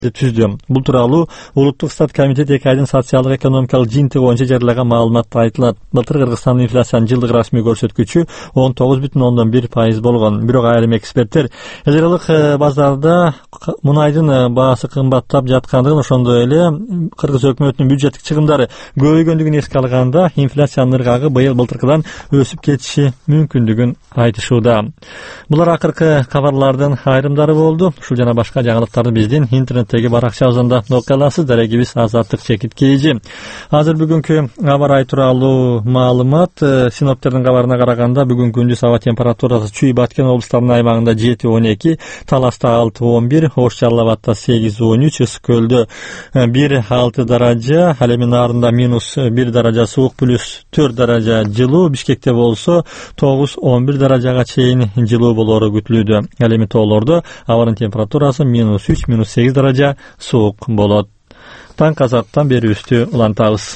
түздү. Бул тууралуу Улуттук стат комитет 2 айдын социалдык экономикалык жыйынтыгы боюнча жарыяган маалыматта айтылат. Былтыр Кыргызстандын инфляциянын жылдык расмий көрсөткүчү 19,1% болгон. Бирок айрым эксперттер эл аралык базарда мунайдын баасы кымбаттап жаткандыгын, ошондой эле Кыргыз өкмөтүнүн бюджеттик чыгымдары көбөйгөндүгүн эске алганда инфляциянын ыргагы быйыл былтыркыдан өсүп кетиши мүмкүндүгүн айтышууда. Булар акыркы кабарлардын айрымдары болду. Ушул жана башка жаңылыктарды биздин интернеттеги баракчабызда окуй аласыз. Дарегибиз Азаттык Чекит Кейжи. Азыр бүгүнкү аба ырайы тууралуу маалымат. Синоптиктердин кабарына караганда бүгүн күндүз аба температурасы Чүй Баткен облустарынын аймагында 7-12, Таласта 6-11, Ош Жалал Абадта 8-13, Ысык Көлдө 1-6 даража, ал эми Нарында -1 даража суук, +4 даража жылуу, Бишкекте болсо 9-11 даражага чейин жылуу болору күтүлүүдө. Ал эми тоолордо абанын температурасы -3, -8 даража суук болот. Таң Азаттан берүүбүздү улантабыз.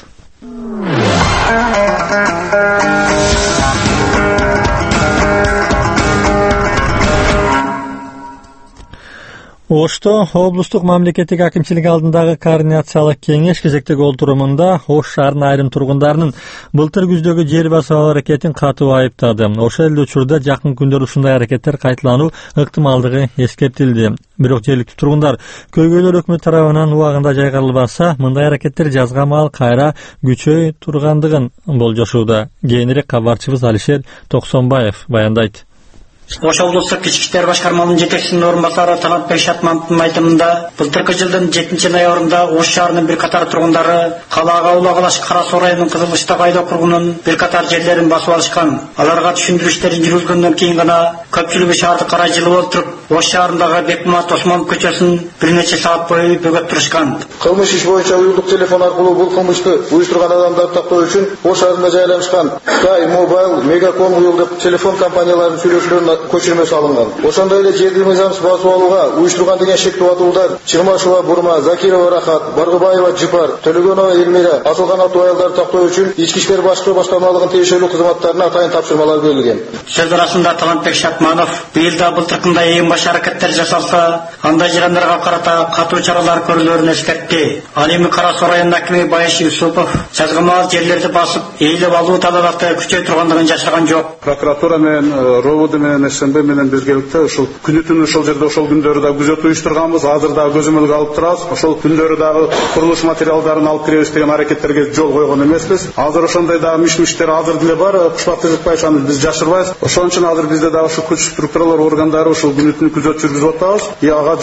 Ошто облустук мамлекеттик акимчилик алдындагы координациялык кеңеш кезектеги олтурумунда Ош шаарынын айрым тургундарынын былтыр күздөгү жер басып алуу аракетин катуу айыптады. Ошол эле учурда жакын күндөр ушундай аракеттер кайталануу ыктымалдыгы эскертилди. Бирок жергиликтүү тургундар көйгөйлөр өкмөт тарабынан убагында жайгарылбаса, мындай аракеттер жазга маал кайра күчөй тургандыгын болжошууда. Кийинирээк кабарчыбыз Алишер Токсонбаев баяндайт. Ош облустук ички иштер башкармалыгынын жетекчисинин орун басары Талантбек Шатмановдун айтымында, былтыркы жылдын 7-ноябрында Ош шаарынын бир катар тургундары калаага улагалаш Кара Суу районунун Кызылыштак айыл округунун бир катар жерлерин басып алышкан. Аларга түшүндүрүү иштерин жүргүзгөндөн кийин гана көпчүлүгү шаарды карай жылып отуруп, Ош шаарындагы Бекмамат Осмонов көчөсүн бир нече саат бою бөгөп турушкан. Кылмыш иш боюнча уюлдук телефон аркылуу бул кылмышты уюштурган адамдарды тактоо үчүн Ош шаарында жайлашкан Sky Mobile, Megacom уюлдук телефон компанияларынын сүйлөшүүлөрүнө көчүрмө салынган. Ошондой эле жерди мыйзамсыз басып алууга уюштурган деген шектүү атуулдар Чырмашева Бурма, Закирова Рахат, Баргыбаева Жипар, Төлөгөнова Элмира, Асылган Атуу аялдарды тактоо үчүн ички иштер башкармалыгынын тиешелүү кызматтарына атайын тапшырмалар берилген. Сөз арасында Талантбек Шатманов быйыл да былтыркындай эң баш аракеттер жасалса, андай жыгандарга карата катуу чаралар көрүлөрүн эскертти. Ал эми Кара Суу районунун акими Байыш Юсупов жазга маал жерлерди басып, ээлеп алуу талаапты күчөй тургандыгын жашырган жок. Прокуратура менен РОВД менен СМБ менен биргеликте ушул күнү-түнү ошол жерде ошол күндөрү да күзөтүү уюштурганбыз. Азыр да көзөмөлгө алып турабыз. Ошол күндөрү дагы курулуш материалдарын алып киребиз деген аракеттерге жол койгон эмеспиз. Азыр ошондой дагы миш-миштер азыр деле бар. Кушбак Тезекбаевич, аны биз жашырбайбыз. Ошон үчүн азыр бизде дагы ушул күч структуралар органдары ушул күнү-түнү күзөт жүргүзүп атабыз. Ага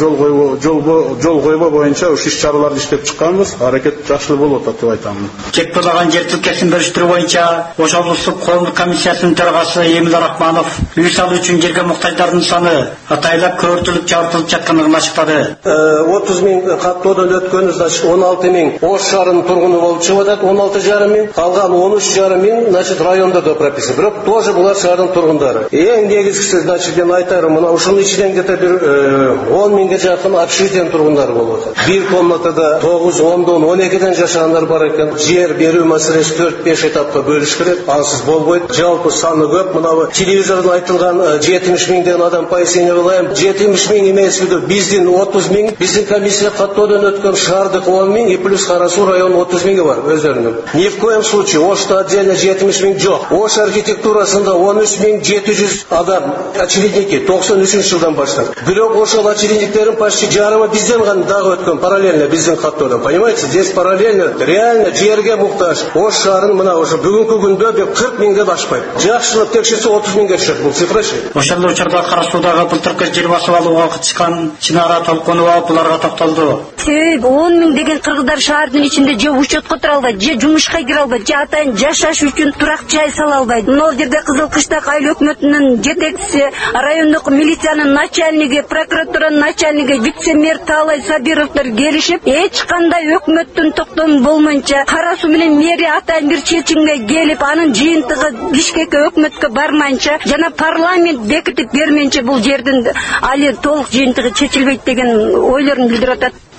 жол койбоо боюнча уш иш-чараларды иштеп чыкканбыз. Аракет жакшы болуп атат деп айтам. Жетпеган жер тилкесин бөлүштүрүү боюнча Ош облустук коомдук комиссиясынын төрагасы Эмил Рахманов үй салуу үчүн жерге муктаждардын саны атайлап көбөйтүлүп жабыртылып жаткандыгын ачыктады. 30 миң каттоодон өткөнү, 16 миң Ош шаарынын тургуну болуп чыгып атат, 16,5 миң, калган 13,5 миң, райондо да прописка. Бирок тоже булар шаардын тургундары. Эң негизгиси, мен айтарым, мына ушунун ичинен где-то бир 10 миңге жакын общежитиенин тургундары болуп атат. Бир комнатада 9, 10, 12ден жашагандар бар экен. Жер берүү маселеси 4-5 этапка бөлүш керек, ансыз болбойт. Жалпы саны көп. Мына телевизордон айтылган 70 миңден адам пояснение кылайын. 70 миң эмес, биздин 30 миң, биздин комиссия каттоодон өткөн шаардык 10 миң и плюс Кара Суу районунун 30 миңи бар өздөрүнүн. Ни в коем случае Ошто отдельно 70 миң жок. Ош архитектурасында 13 миң 700 адам очередники 93 жылдан баштап. Бирок ошол очередниктердин почти жарымы бизден гана дагы өткөн, параллельно биздин каттоодон. Понимаете, здесь параллельно реально жерге муктаж. Ош шаарын мына ошо бүгүнкү күндө 40 миңге ашпайт. Жакшылап текшерсе 30 миңге чыгат бул цифрачы. Ошол учурда Кара Суудагы былтыркы жер басып алууга катышкан Чынара Толкунова буларга токтолду. Себеби 10 миң деген кыргыздар шаардын ичинде же учетко тура албайт, же жумушка кире албайт, же атайын жашаш үчүн турак жай сала албайт. Могул жерде Кызыл Кыштак айыл өкмөтүнүн жетекчиси, райондук милициянын начальниги, прокуратуранын начальниги, вице-мэр Таалай Сабировдор келишип, эч кандай өкмөттүн токтому болмойнча Кара Суу менен мэрия атайын бир чечимге келип, анын жыйынтыгы Бишкекке өкмөткө бармайынча жана парламент бекитип бермейинче бул жердин али толук жыйынтыгы чечилбейт деген ойлорун билдирип атат.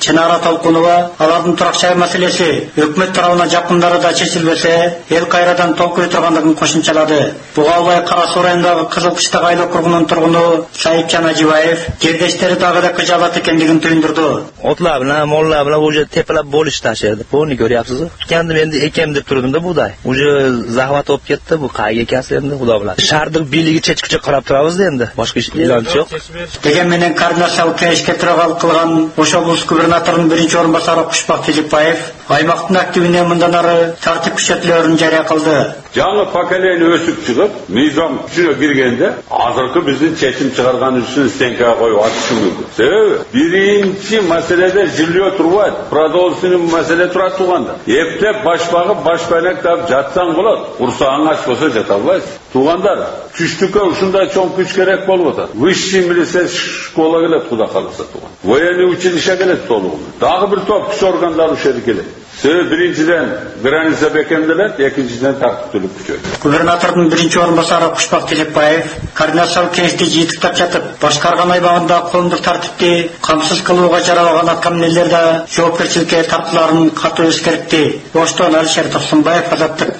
Чынара Толкунова алардын турак жай маселеси өкмөт тарабынан жакындары да чечилбесе, эл кайрадан толкуй тургандыгын кошумчалады. Буга албай Кара Суу районундагы Кызыл Кыштак айлык округунун тургуну Саитжан Ажибаев жердештери дагы да кыжалат экендигин туюндурду. Otlar bilan, mollar bilan o'sha tepalab bo'lish tashirdi. Buni ko'ryapsiz. Kendim endi ekam deb turdim-da buday. O'sha zahmat olib ketdi, bu qayga ekasi endi xudo biladi. Shaharning biyligi chechkicha qarab turamiz endi. Boshqa iloji yo'q. Degan menen koordinatsiya kengешке төрагал кылган Ош облус губернаторунун биринчи орун басары Кушбак Тилипбаев аймактын активине мындан ары тартип күчөтүүлөрүн жарыя кылды. Жаңы поколение өсүп чыгып, мыйзам күчүнө киргенде, азыркы биздин чечим чыгарган үчүн стенкага коюп атышы мүмкүн. Себеби биринчи маселеде жилөө турбайт, продолжительный маселе турат туганда. Эптеп башпагы башпанек тап жатсаң болот, курсагың ач болсо жата албайсың. Тугандар, түштүккө ушундай чоң күч керек болуп атат. Высший милицейский школа келет, куда калса туган. Военный училище келет толугунда. Дагы бир топ күч органдары ушер келет. Себеби биринчиден граница бекемделет, экинчиден тартиптүүлүк күчөйт. Губернатордун биринчи орун басары Кушбак Тилипбаев координациялык кеңешти жыйынтыктап жатып, башкарган аймагында коомдук тартипти камсыз кылууга жарабаган аткаминерлер да жоопкерчиликке тартууларын катуу эскертти. Оштон Алишер Турсунбаев, Азаттык.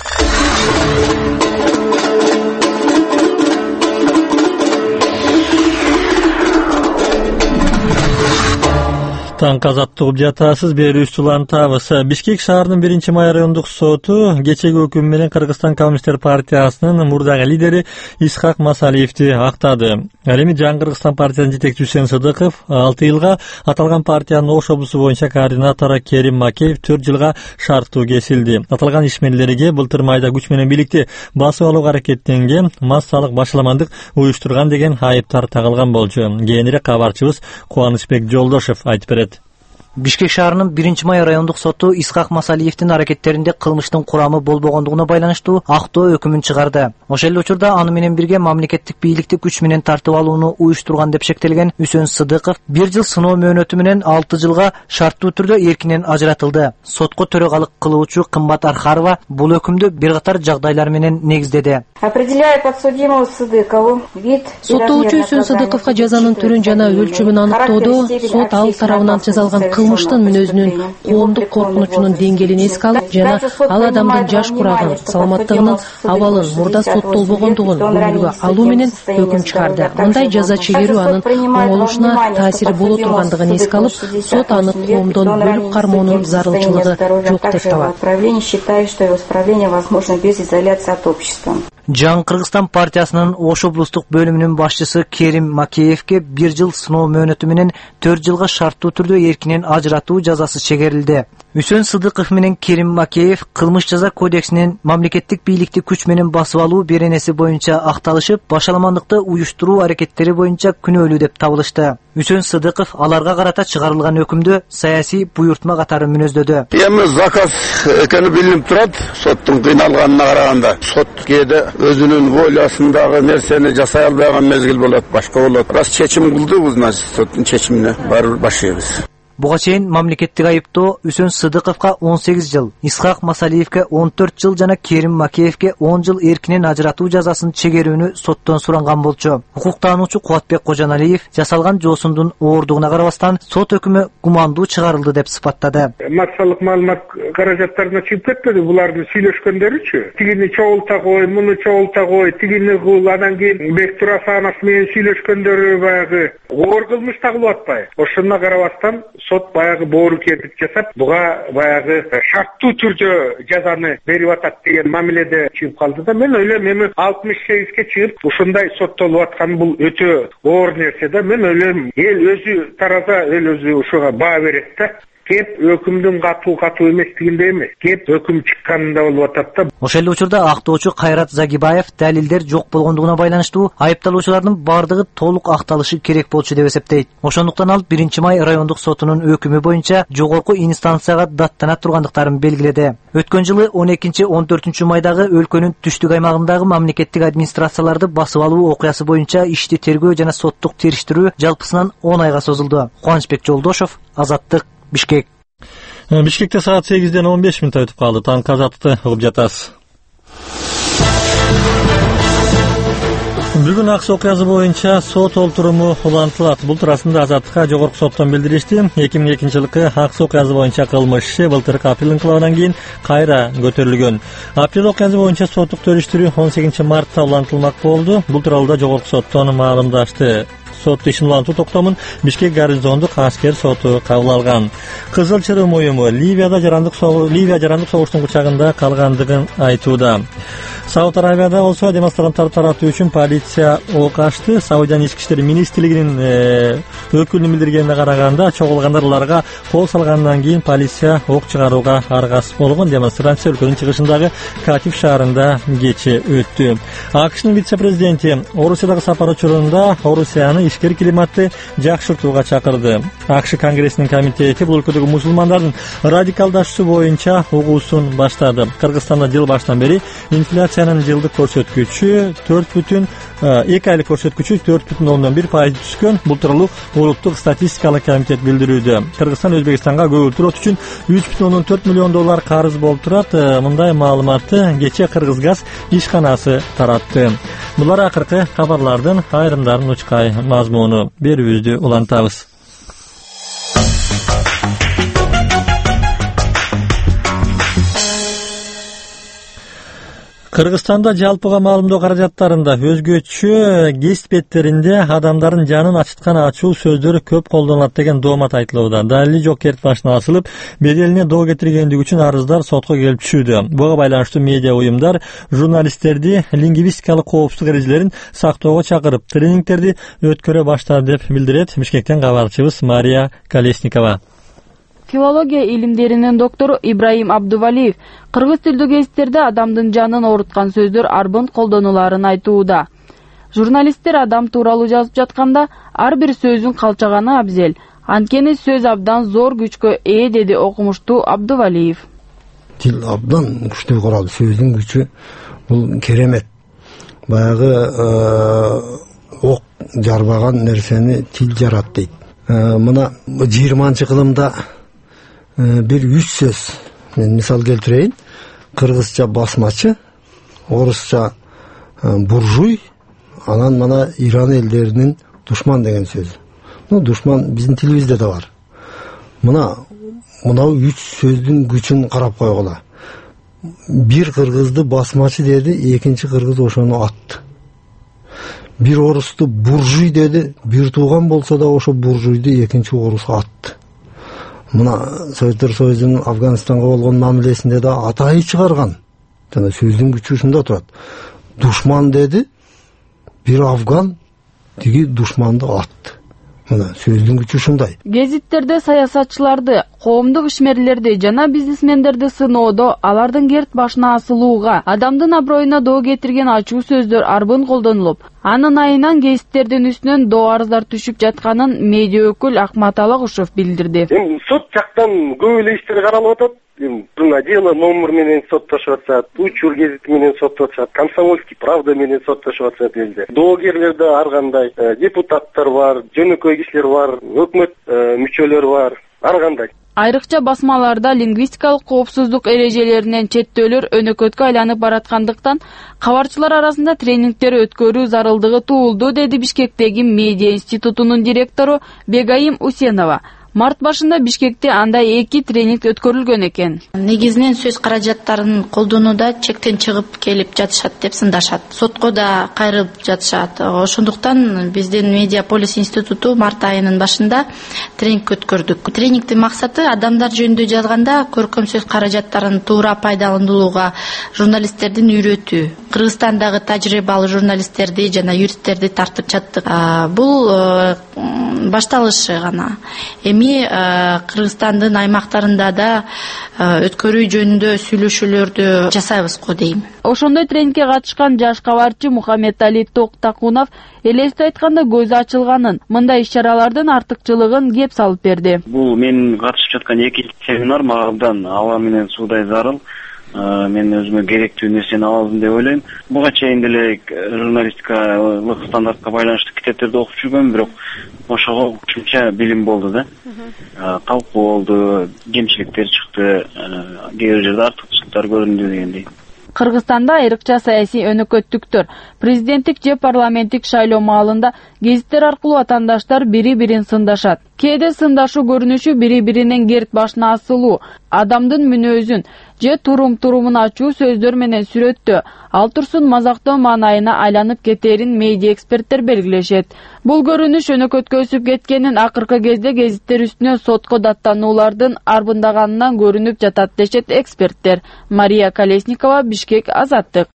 Таң казаттык угуп жатасыз, берүүчү улантабыз. Бишкек шаарынын 1-май райондук соту кечеги өкүм менен Кыргызстан Коммунисттер партиясынын мурдагы лидери Исхак Масалиевди актады. Ал эми Жаңы Кыргызстан партиясынын жетекчиси Үсен Сыдыков 6 жылга аталган партиянын Ош облусу боюнча координатору Керим Макеев 4 жылга шарттуу кесилди. Аталган ишмерлерге былтыр майда күч менен бийликти басып алууга аракеттенген, массалык башаламандык уюштурган деген айыптар тагылган болчу. Кийинирээк кабарчыбыз Кубанычбек Жолдошев айтып берет. Бишкек шаарынын 1-май райондук соту Исхак Масалиевдин аракеттеринде кылмыштын курамы болбогондугуна байланыштуу актоо өкүмүн чыгарды. Ошол эле учурда аны менен бирге мамлекеттик бийликти күч менен тартып алууну уюштурган деп шектелген Үсен Сыдыков 1 жыл сыноо мөөнөтү менен 6 жылга шарттуу түрдө эркинен ажыратылды. Сотко төрагалык кылуучу Кымбат Архарова бул өкүмдү бир катар жагдайлар менен негиздеди. Определяя подсудимого Сыдыкову вид соттоочу Үсен Сыдыковго жазанын түрүн жана өлчөмүн аныктоодо сот ал тарабынан жазалган кылмыштын мүнөзүнүн коомдук коркунучунун деңгээлин эске алып жана ал адамдын жаш курагын, саламаттыгынын абалын мурда соттолбогондугун көңүлгө алуу менен өкүм чыгарды. Мындай жаза чегерүү анын оңолушуна таасири боло тургандыгын эске алып, сот аны коомдон бөлүп кармоонун зарылчылыгы жок деп табат. Считает, что его исправление возможно без изоляции от общества. Жаңы Кыргызстан партиясынын Ош облустук бөлүмүнүн башчысы Керим Макеевге 1 жыл сыноо мөөнөтү менен 4 жылга шарттуу түрдө эркинен ажыратуу жазасы чегерилди. Үсен Сыдыков менен Керим Макеев кылмыш жаза кодексинин мамлекеттик бийликти күч менен басып алуу беренеси боюнча акталышып, башаламандыкты уюштуруу аракеттери боюнча күнөөлүү деп табылышты. Үсен Сыдыков аларга карата чыгарылган өкүмдү саясий буйртма катары мүнөздөдү. Эми заказ экени билинип турат, соттун кыйналганына караганда. Сот кээде өзүнүн волясындагы нерсени жасай албаган мезгил болот, башка болот. Раз чечим кылдыбыз, значит, соттун чечимине баары башыйбыз. Буга чейин мамлекеттик айыптоо Үсен Сыдыковго 18 жыл, Исхак Масалиевге 14 жыл жана Керим Макеевге 10 жыл эркинен ажыратуу жазасын чегерүүнү соттон суранган болчу. Укуктануучу Кубатбек Кожаналиев жасалган жоосундун оордугуна карабастан сот өкүмү гумандуу чыгарылды деп сыпаттады. Массалык маалымат каражаттарына чыгып кетпеди булардын сүйлөшкөндөрүчү. Тигини чогулта кой, муну чогулта кой, тигини кыл, анан кийин Бектур Асанов менен сүйлөшкөндөрү баягы оор кылмыш тагылып атпайбы? Ошондо карабастан сот баягы боорукердик жасап, буга баягы шарттуу түрдө жазаны берип атат деген мамиледе чыгып калды да. Мен ойлойм, эми 68ге чыгып ушундай соттолуп аткан бул өтө оор нерсе да. Мен ойлойм, эл өзү тараза, эл өзү ушуга баа берет да. Кеп өкүмдүн катуу эместигинде эмес, кеп өкүм чыкканында болуп атат да. Ошол эле учурда актоочу Кайрат Загибаев далилдер жок болгондугуна байланыштуу айыпталуучулардын бардыгы толук акталышы керек болчу деп эсептейт. Ошондуктан ал 1-май райондук сотунун өкүмү боюнча жогорку инстанцияга даттана тургандыктарын белгиледи. Өткөн жылы 12-14 майдагы өлкөнүн түштүк аймагындагы мамлекеттик администрацияларды басып алуу окуясы боюнча ишти тергөө жана соттук териштирүү жалпысынан 10 айга созулду. Кубанычбек Жолдошев, Азаттык, Бишкек. Бишкекте саат 8-ден 15 мүнөт өтүп калды. Таң казатты угуп жатасыз. Бүгүн Акс окуясы боюнча сот олтуруму улантылат. Бул туурасында Азаттыкка жогорку соттон билдиришти. 2002-жылкы Акс окуясы боюнча кылмыш иши былтыркы апрель инкылабынан кийин кайра көтөрүлгөн. Апрель окуясы боюнча соттук териштирүү 18 мартта улантылмак болду. Бул тууралуу да жогорку соттон маалымдашты. Сот ишин улантуу токтомун Бишкек гарнизондук аскер соту кабыл алган. Кызыл Чырым уюму Ливия жарандык согуштун кучагында калгандыгын айтууда. Сауд Арабияда болсо демонстранттарды таратуу үчүн полиция ок ачты. Саудиянын ички иштер министрлигинин өкүлүнүн билдиргенине караганда, чогулгандарларга кол салгандан кийин полиция ок чыгарууга аргасыз болгон. Демонстрация өлкөнүн чыгышындагы Катив шаарында кече өттү. АКШнын вице-президенти Орусиядагы сапар учурунда Орусияны ишкер климатты жакшыртууга чакырды. АКШ Конгрессинин комитети бул өлкөдөгү мусулмандардын радикалдашуусу боюнча угуусун баштады. Кыргызстанда жыл башынан бери инфляциянын жылдык көрсөткүчү 2 айлык көрсөткүчү 4,1% түшкөн. Бул тууралуу улуттук статистикалык комитет билдирүүдө. Кыргызстан Өзбекстанга көгүлтүр от үчүн 3,4 миллион доллар карыз болуп турат. Мындай маалыматты кече Кыргызгаз ишканасы таратты. Булар акыркы кабарлардын айрымдарын учкай мазмуну. Берүүбүздү улантабыз. Кыргызстанда жалпыга маалымдоо каражаттарында өзгөчө гест беттеринде адамдардын жанын ачыткан ачуу сөздөр көп колдонулат деген доомат айтылууда. Далили жок керт башына асылып, беделине доо кетиргендиги үчүн арыздар сотко келип түшүүдө. Буга байланыштуу медиа уюмдар журналисттерди лингвистикалык коопсуздук эрежелерин сактоого чакырып, тренингтерди өткөрө баштады деп билдирет Бишкектен кабарчыбыз Мария Колесникова. Филология илимдеринин доктору Ибраим Абдувалиев кыргыз тилдүү гезиттерде адамдын жанын ооруткан сөздөр арбын колдонуларын айтууда. Журналисттер адам тууралуу жазып жатканда ар бир сөзүн калчаганы абзел. Анткени сөз абдан зор күчкө ээ, деди окумуштуу Абдувалиев. Тил абдан күчтүү курал, сөздүн күчү бул керемет. Баягы ок жарбаган нерсени тил жарат дейт. Мына 20-кылымда bir 100 söz, men misal keltireyim. Kırgızca basmaçı, Orusça burjuy, anan mana İran ellerinin düşman degen söz. Bu düşman bizim tilimizde de var. Mına 3 sözdün güçün karap koygula. Bir Kırgızdı basmaçı dedi, ikinci Kırgız oşonu attı. Bir Orustu burjuy dedi, bir tuğan bolsa da oşo burjuydu, ikinci Orus attı. Мына Советтер Союзунун Афганистанга болгон мамилесинде да атайы чыгарган. Жана сөздүн күчү ушунда турат. Душман деди, бир афган тиги душманды атты. Мына сөздүн күчү ушундай. Гезиттерде саясатчыларды, коомдук ишмерлерди жана бизнесмендерди сыноодо, алардын керт башына асылууга, адамдын аброюна доо кетирген ачуу сөздөр арбын колдонулуп, анын айынан гезиттердин үстүнөн доо арыздар түшүп жатканын медиа өкүл Акмат Алагушев билдирди. Сот жактан көп эле иштер каралып атат. Мына дело номер менен соттошуп атышат, учур гезити менен соттошуп атышат, Комсомольский правда менен соттошуп атышат элде. Доогерлерде ар кандай депутаттар бар, жөнөкөй кишилер бар, өкмөт мүчөлөрү бар, ар кандай. Айрыкча басмаларда лингвистикалык коопсуздук эрежелеринен четтөөлөр өнөкөткө айланып бараткандыктан кабарчылар арасында тренингтер өткөрүү зарылдыгы туулду, деди Бишкектеги медиа институтунун директору Бегаим Усенова. Март башында Бишкекте андай 2 тренинг өткөрүлгөн экен. Негизинен сөз каражаттарын колдонууда чектен чыгып келип жатышат деп сындашат. Сотко да кайрылып жатышат. Ошондуктан биздин Медиаполис институту март айынын башында тренинг өткөрдүк. Тренингдин максаты адамдар жөнүндө жазганда көркөм сөз каражаттарын туура пайдаланууга журналисттердин үйрөтүү. Кыргызстандагы тажрыйбалуу журналисттерди жана юристтерди тартып чаттык. Бул башталышы гана. Эми Кыргызстандын аймактарында да өткөрүү жөнүндө сүйлөшүүлөрдү жасайбыз дейм. Ошондой тренингке катышкан жаш кабарчы Мухаммед Али Токтакунов элестип айтканда көзү ачылганын, мындай иш-чаралардын артыкчылыгын кеп салып берди. Бул мен катышып жаткан экинчи семинар мага абдан аба менен суудай зарыл. Мен өзүмө керектүү нерсени алдым деп ойлойм. Буга чейин деле журналистикалык стандартка байланыштуу китептерди окуп жүргөм, бирок ошого кошумча билим болду да. Талкуу болду, кемчиликтер чыкты, кээ бир жерде артыкчылыктар көрүндү дегендей. Кыргызстанда айрыкча саясий өнөкөттүктөр президенттик же парламенттик шайлоо маалында гезиттер аркылуу атаандаштар бири-бирин сындашат. Кээде сындашуу көрүнүшү бири-биринин керт башына асылуу, адамдын мүнөзүн же турумун ачуу сөздөр менен сүрөттөө, ал турсун мазактоо маанайына айланып кетерин медиа эксперттер белгилешет. Бул көрүнүш өнөкөткө өсүп кеткенин акыркы кезде гезиттер үстүнө сотко даттануулардын арбындаганынан көрүнүп жатат дешет эксперттер. Мария Колесникова, Бишкек, Азаттык.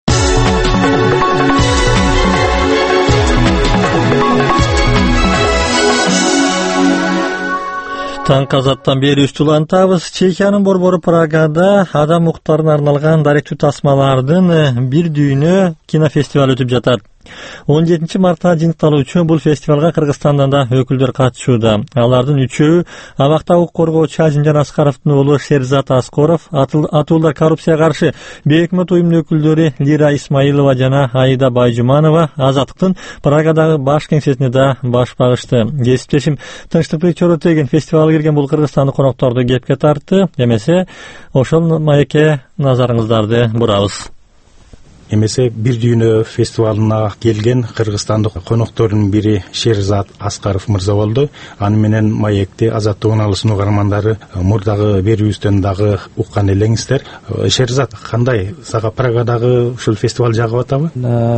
Таңкы Азаттан бери улантабыз. Чехиянын борбору Прагада адам укуктарына арналган даректүү тасмалардын бир дүйнө кинофестивалы өтүп жатат. 17 мартта жыйынтыкталуучу бул фестивалга Кыргызстандан да өкүлдөр катышууда. Алардын үчөө абакта укук коргоочу Азимжан Аскаровдун уулу Шерзат Аскоров, атуулдар коррупцияга каршы бейөкмөт уюмдун өкүлдөрү Лира Исмаилова жана Аида Байжуманова Азаттыктын Прагадагы баш кеңсесине да баш багышты. Кесиптешим Тынчтыкбек Чоротеген фестивалга келген бул кыргызстандык конокторду кепке тартты. Эмесе ошол маекке назарыңыздарды бурабыз. Эмесе бир дүйнө фестивалына келген кыргызстандык коноктордун бири Шерзат Аскаров мырза болду. Аны менен маекти Азаттык унаалысынын угармандары мурдагы берүүбүздөн дагы уккан элеңиздер. Шерзат, кандай сага Прагадагы ушул фестиваль жагып атабы?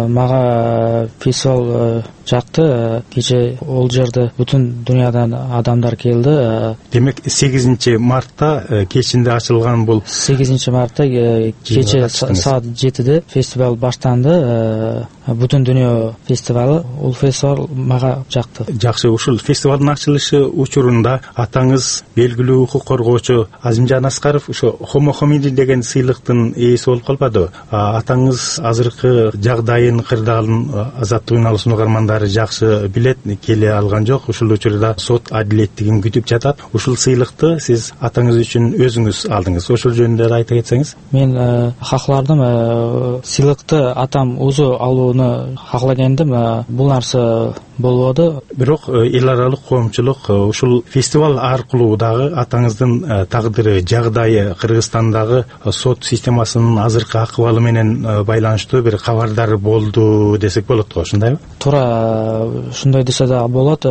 Мага фестиваль жакты. Кече ол жерде бүтүн дүйнөдөн адамдар келди. Демек 8 мартта кечинде ачылган бул. 8 мартта кече саат 7-де фестиваль баштанды. Бүтүн дүйнө фестивалы. Ол фестиваль мага жакты. Жакшы, ушул фестивалдын ачылышы учурунда атаңыз белгилүү укук коргоочу Азимжан Аскаров ошо Хомохомиди деген сыйлыктын ээси болуп калбады. Атаңыз азыркы жагдайын, кырдаалын Азаттык унаалысынын угармандары жакшы билет, келе алган жок. Ушул учурда сот адилеттигин күтүп жатат. Ушул сыйлыкты сиз атаңыз үчүн өзүңүз алдыңыз. Ошол жөнүндө айта кетсеңиз. Мен хаклардым. Сыйлыкты атам өзү алууну хаклагандым. Бул нарса болбоду. Бирок эл аралык коомчулук ушул фестиваль аркылуу дагы атаңыздын тагдыры, жагдайы, Кыргызстандагы сот системасынын азыркы акыбалы менен байланыштуу бир кабардар болду десек болот го, ошондайбы? Туура ушундай десе да болот.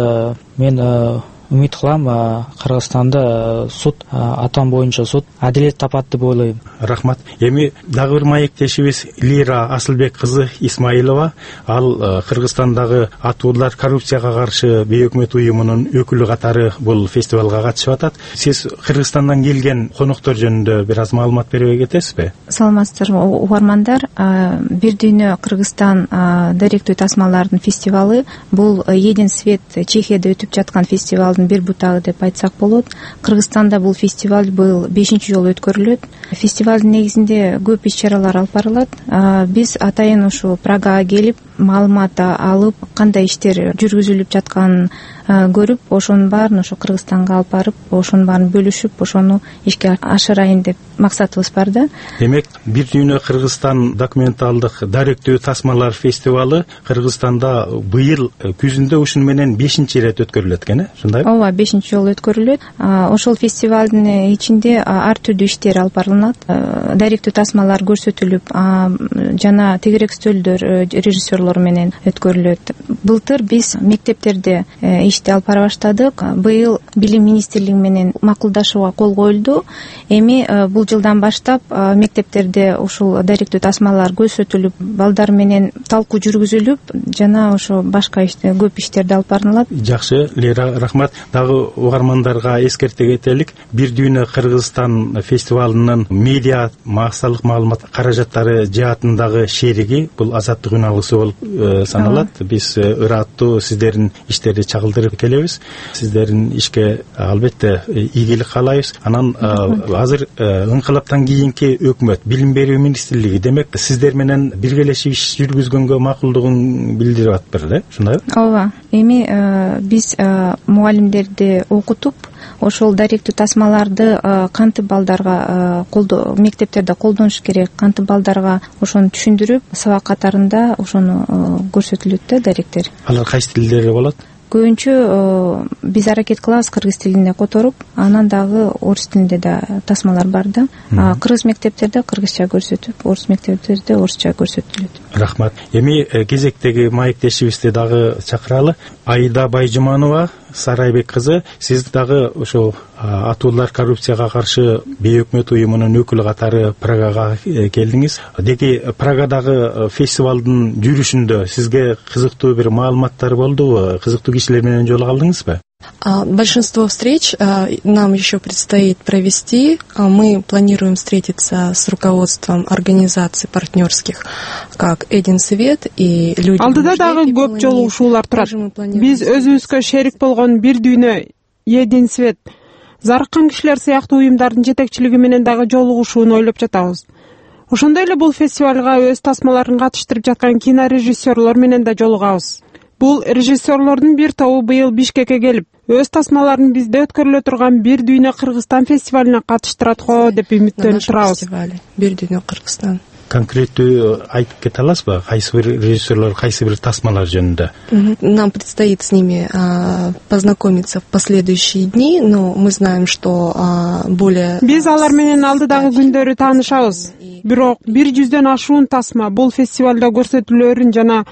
Мен үмүт кылам, Кыргызстанда суд, атам боюнча суд адилет тапат деп ойлойм. Рахмат. Эми дагы бир маектешибиз Лира Асылбек кызы Исмаилова, ал Кыргызстандагы атуулар коррупцияга каршы бейөкмөт уюмунун өкүлү катары бул фестивалга катышып атат. Сиз Кыргызстандан келген коноктор жөнүндө бир аз маалымат берип кетесизби? Саламатсыздарбы, угармандар. Бир дүйнө Кыргызстан даректүү тасмалардын фестивалы бул Един свет Чехияда өтүп жаткан фестивалдын бир бутагы деп айтсак болот. Кыргызстанда бул фестиваль быйыл 5-жолу өткөрүлөт. Фестивалдын негизинде көп иш-чаралар алып барылат. Биз атайын ушу Прагага келип, маалымат алып, кандай иштер жүргүзүлүп жатканын көрүп, ошонун баарын ошо Кыргызстанга алып барып, ошонун баарын бөлүшүп, ошону ишке ашырайын деп максатыбыз бар да. Демек, бир дүйнө Кыргызстан документалдык даректүү тасмалар фестивалы Кыргызстанда быйыл күзүндө ушун менен 5-рет өткөрүлөт экен, ошондайбы? Ооба, 5-жолу өткөрүлөт. Ошол фестивалдын ичинде ар түрдүү иштер алып барылат. Даректүү тасмалар көрсөтүлүп, жана тегерек стөлдөр режиссерлор менен өткөрүлөт. Былтыр биз мектептерде ишти алып бара баштадык. Быйыл Билим министрлиги менен макулдашууга кол коюлду. Эми бул жылдан баштап мектептерде ушул даректүү тасмалар көрсөтүлүп, балдар менен талкуу жүргүзүлүп, жана ошо башка көп иштерди алып барылат. Жакшы, Лера, рахмат. Дагы угармандарга эскерте кетелик. Бир дүйнө Кыргызстан фестивалынын медиа максалык маалымат каражаттары жаатындагы шериги бул Азаттык унаалысы болуп саналат. Биз ыраттуу сиздердин иштерди чагылдырып келебиз. Сиздердин ишке албетте ийгилик каалайбыз. Анан азыр ыңкылаптан кийинки өкмөт, Билим берүү министрлиги, демек сиздер менен биргелешип иш жүргүзгөнгө макулдугун билдирип атыптыр, ошондайбы? Ооба. Эми биз мугалимдерди окутуп, ошол даректүү тасмаларды кантип балдарга мектептерде колдонуш керек, кантип балдарга ошону түшүндүрүп, сабак катарында ошону көрсөтүлөт да даректер. Алар кайсы тилдерде болот? көбүнчө биз аракет кылабыз кыргыз тилинде которуп, анан дагы орус тилинде да тасмалар бар да. Кыргыз мектептерде кыргызча көрсөтүп, орус мектептерде орусча көрсөтүлөт. Рахмат. Эми кезектеги маектешибизди дагы чакыралы. Айда Байжуманова, Сарайбек кызы, сиз дагы ошол Атуулар коррупцияга каршы бейөкмөт уюмунун өкүлү катары Прагага келдиңиз. Деги Прагадагы фестивалдын жүрүшүндө сизге кызыктуу бир маалыматтар болдубу? Кызыктуу кишилер менен жолуга алдыңызбы? Большинство встреч нам еще предстоит провести. Мы планируем встретиться с руководством организаций партнерских, как Эдин Свет и люди. Алдыда дагы көп жолугушуулар турат. Биз өзүбүзгө шерик болгон Бир дүйнө, Эдин Свет, Зарыккан кишилер сыяктуу уюмдардын жетекчилиги менен дагы жолугушууну ойлоп жатабыз. Ошондой эле бул фестивалга өз тасмаларын катыштырып жаткан кинорежиссерлор менен да жолугабыз. Бул режиссерлордун бир тобу быйыл Бишкекке келип, өз тасмаларын бизде өткөрүлө турган Бир дүйнө Кыргызстан фестивалына катыштырат го деп үмүттөнүп турабыз. Бир дүйнө Кыргызстан. Конкреттүү айтып кете аласызбы? Кайсы бир режиссерлор, кайсы бир тасмалар жөнүндө? Нам предстоит с ними познакомиться в последующие дни, но мы знаем, что более... Биз алар менен алдыдагы күндөрү таанышабыз. Бирок 100дөн ашуун тасма бул фестивалда көрсөтүлөрүн жана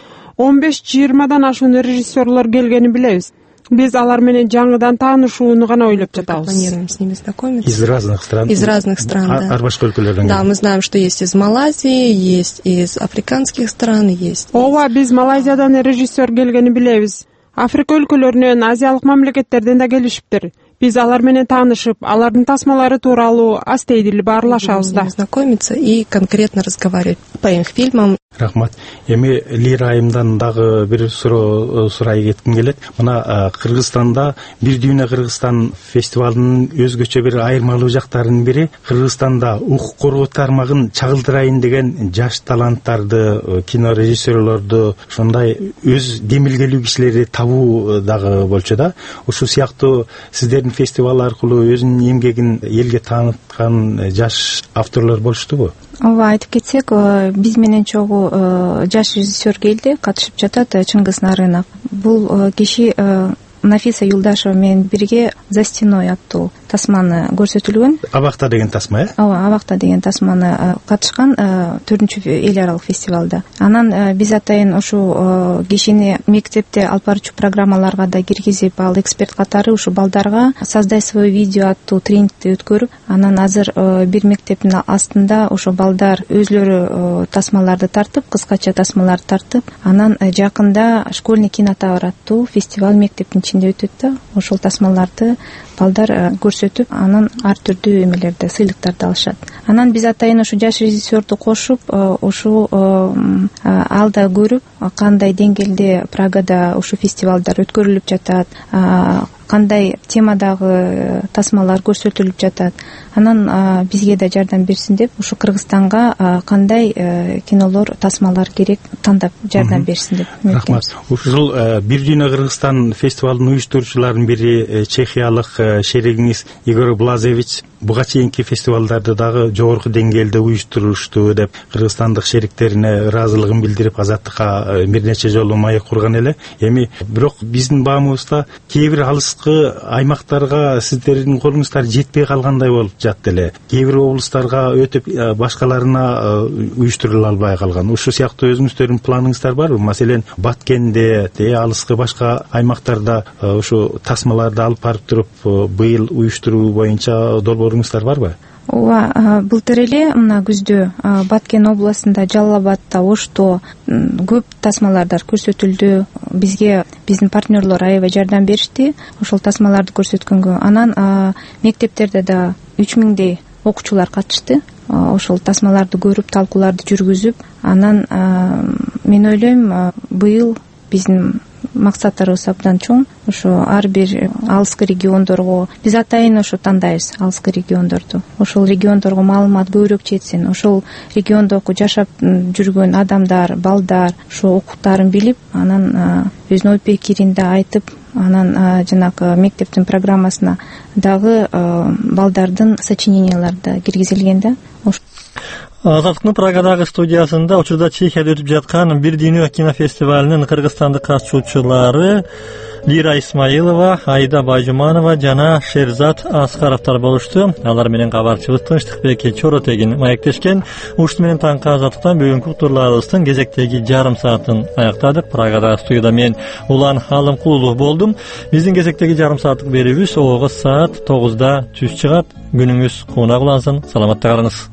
15-20дан ашуун режиссерлор келгенин билебиз. Биз алар менен жаңыдан таанышууну гана ойлоп жатабыз. Планируем с ними знакомиться. Из разных стран? Из разных стран, да. Ар башка өлкөлөрдөн? Да, мы знаем, что есть из Малайзии, есть из африканских стран, есть... Ооба, биз Малайзиядан режиссер келгенин билебиз. Африка өлкөлөрүнөн, азиялык мамлекеттерден да келишиптир. Биз алар менен таанышып, алардын тасмалары тууралуу астейдили баарлашабыз да. Знакомиться и конкретно разговаривать по их фильмам. Рахмат. Эми Лира айымдан дагы бир сурай кетким келет. Мына Кыргызстанда Бир дүйнө Кыргызстан фестивалынын өзгөчө бир айырмалуу жактарынын бири Кыргызстанда укук коргоо тармагын чагылдырайын деген жаш таланттарды, кинорежиссерлорду, ошондой өз демилгелүү кишилерди табуу дагы болчу да. Ушул сыяктуу сиздердин фестивал аркылуу өзүнүн эмгегин элге тааныткан жаш авторлор болуштубу? Ооба, айтып кетсек, биз менен чогуу жаш режиссер келди, катышып жатат Чыңгыз Нарынов. Бул киши Нафиса Юлдашева менен бирге «За стеной» аттуу тасманы көрсөтүлгөн. Абакта деген тасма, Ооба, Абакта деген тасманы катышкан 4-чү эл аралык фестивалда. Анан биз атайын ошо кишини мектепте алып барчу программаларга да киргизип, ал эксперт катары ушу балдарга «Создай свое видео» аттуу тренингди өткөрүп, анан азыр бир мектептин астында ошо балдар өзлөрү тасмаларды тартып, кыскача тасмаларды тартып, анан жакында «Школьный кинотавр» аттуу фестиваль мектептин ичинде өтөт да. Ошол тасмаларды балдар көрсөтүп, анан ар түрдүү эмелерди, сыйлыктарды алышат. Анан биз атайын ошо жаш режиссерду кошуп, ошо алда көрүп, кандай деңгээлде Прагада ушул фестивалдар өткөрүлүп жатат, кандай темадагы тасмалар көрсөтүлүп жатат. Анан бизге да жардам берсин деп, ушу Кыргызстанга кандай кинолор, тасмалар керек тандап жардам берсин деп. Рахмат. Ушул Бир дүйнө Кыргызстан фестивалынын уюштуруучуларынын бири чехиялык шеригиңиз Игорь Блазевич буга чейинки фестивалдарды дагы жогорку деңгээлде уюштурушту деп кыргызстандык шериктерине ыраазылыгын билдирип, азаттыкка бир нече жолу маек курган эле. Эми бирок биздин баамыбызда кээ бир алыскы аймактарга сиздердин колуңуздар жетпей калгандай болуп жатты эле. Кээ бир облустарга өтүп, башкаларына уюштурула албай калган. Ушул сыяктуу өзүңүздөрдүн планыңыздар барбы? Маселен, Баткенде, алыскы башка аймактарда ушу тасмаларды алып барып туруп, быйыл уюштуруу боюнча долбооруңуздар барбы? Ооба, былтыр эле мына күздө Баткен областында, Жалал-Абадта, Ошто көп тасмалардар көрсөтүлдү. Бизге биздин партнерлор аябай жардам беришти ошол тасмаларды көрсөткөнгө. Анан мектептерде да 3000дей окуучулар катышты. Ошол тасмаларды көрүп, талкууларды жүргүзүп, анан мен ойлойм, быйыл биздин максаттарыбыз абдан чоң. Ошо ар бир алыскы региондорго биз атайын ошо тандайбыз, алыскы региондорду. Ошол региондорго маалымат көбүрөөк жетсин. Ошол региондогу жашап жүргөн адамдар, балдар ошо укуктарын билип, анан өзүнүн ой пикирин да айтып, анан жанагы мектептин программасына дагы балдардын сочинениялары да киргизилген да. Азаттыктын Прагадагы студиясында учурда Чехияда өтүп жаткан Бир дүйнө кинофестивалынын кыргызстандык катышуучулары Лира Исмаилова, Айда Байжуманова жана Шерзат Аскаровдор болушту. Алар менен кабарчыбыз Тынчтыкбек Чоротегин маектешкен. Ушуну менен таңкы Азаттыктан бүгүнкү уктурларыбыздын кезектеги жарым саатын аяктадык. Прагада студияда мен Улан Алымкулов болдум. Биздин кезектеги жарым сааттык берүүбүз саат 9:00 түз чыгат. Күнүңүз кууна кулансын. Саламатта калыңыз.